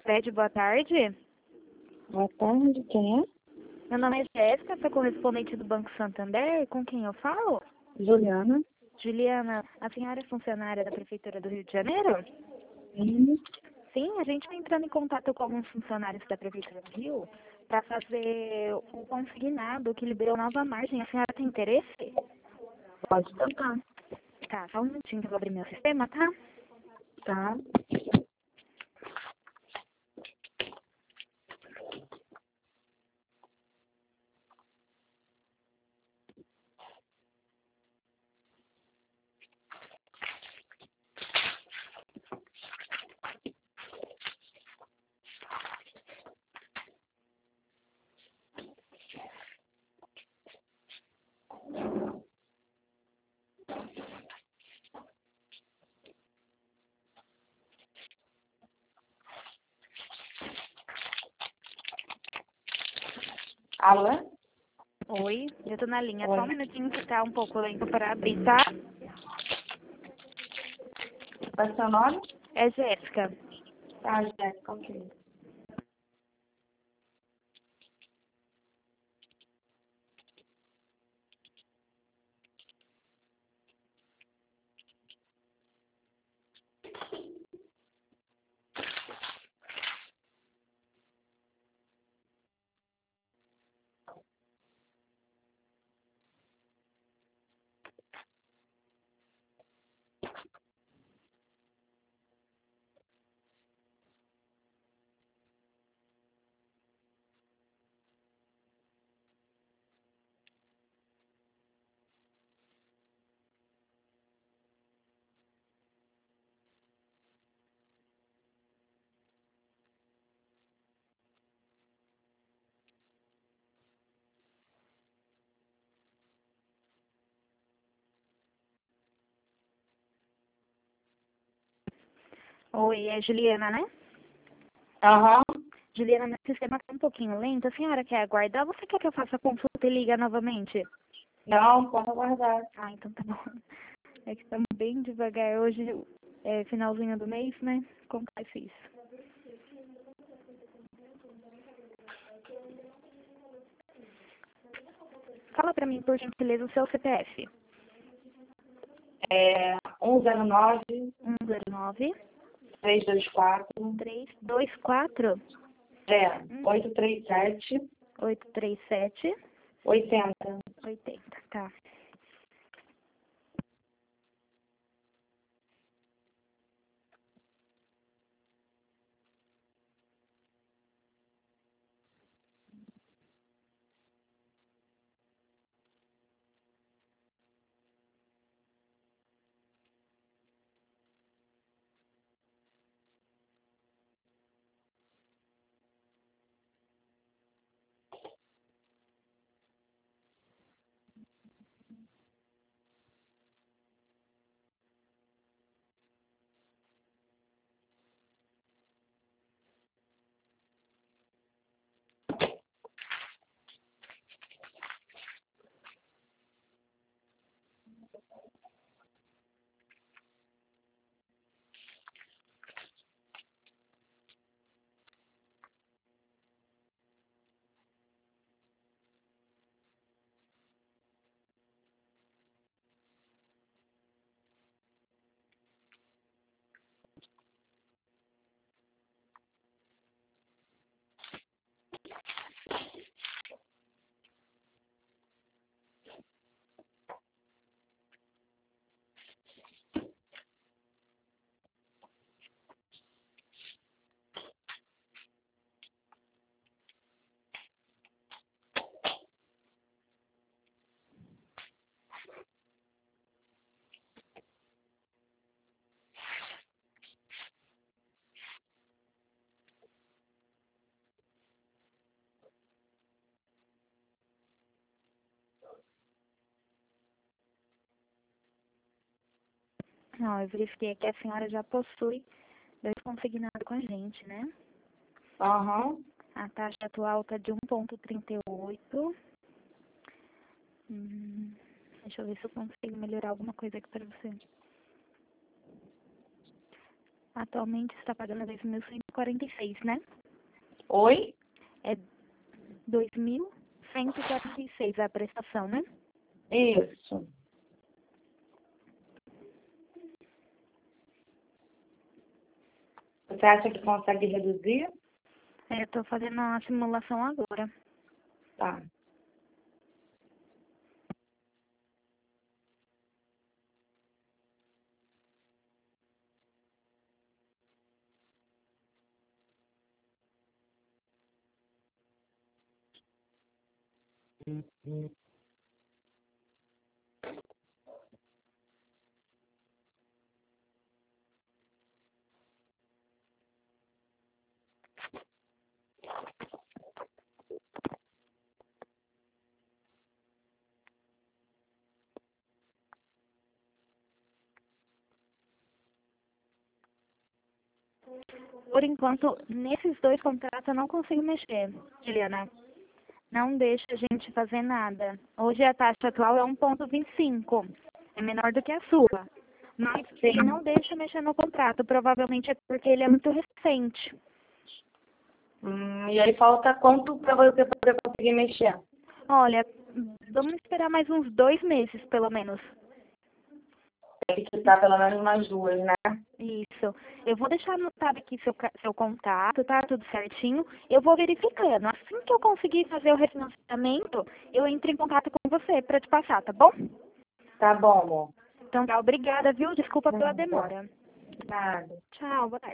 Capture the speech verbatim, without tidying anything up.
Cicred, boa tarde. Boa tarde, quem é? Meu nome é Jéssica, sou correspondente do Banco Santander. Com quem eu falo? Juliana. Juliana, a senhora é funcionária da Prefeitura do Rio de Janeiro? Sim. Sim, a gente está entrando em contato com alguns funcionários da Prefeitura do Rio para fazer o consignado que liberou nova margem. A senhora tem interesse? Pode tocar. Tá, só um minutinho que eu vou abrir meu sistema, tá? Tá. Alô? Oi, eu tô na linha. Oi. Só um minutinho que tá um pouco lento para abrir, tá? Qual é seu nome? É Jéssica. Tá, Jéssica, ok. Oi, é Juliana, né? Aham. Juliana, meu sistema tá um pouquinho lento. A senhora quer aguardar ou você quer que eu faça a consulta e liga novamente? Não, pode aguardar. Ah, então tá bom. É que estamos bem devagar. Hoje é finalzinho do mês, né? Acontece isso. Fala pra mim, por gentileza, o seu C P F. É um zero nove, um zero nove, três dois quatro, três dois quatro, é, oito três sete, oito três sete, oitenta. oitenta. Tá. Não, eu verifiquei que a senhora já possui dois consignados com a gente, né? Aham. A taxa atual está de um vírgula trinta e oito. Hum, deixa eu ver se eu consigo melhorar alguma coisa aqui para você. Atualmente está pagando dois mil cento e quarenta e seis, né? Oi? É dois mil cento e quarenta e seis a prestação, né? Isso. Você acha que consegue reduzir? É, eu tô fazendo a simulação agora. Tá. Por enquanto, nesses dois contratos eu não consigo mexer, Juliana. Não deixa a gente fazer nada. Hoje a taxa atual é um ponto vinte e cinco. É menor do que a sua. Mas ele Sim. não deixa mexer no contrato. Provavelmente é porque ele é muito recente. Hum, e aí falta quanto para você poder conseguir mexer? Olha, vamos esperar mais uns dois meses, pelo menos. Tem que quitar pelo menos umas duas, né? Isso. Eu vou deixar anotado aqui seu, ca- seu contato, tá? Tudo certinho. Eu vou verificando. Assim que eu conseguir fazer o refinanciamento, eu entro em contato com você para te passar, tá bom? Tá bom, amor. Então, tá, obrigada, viu? Desculpa pela Nada. demora. Nada. Tchau, boa tarde.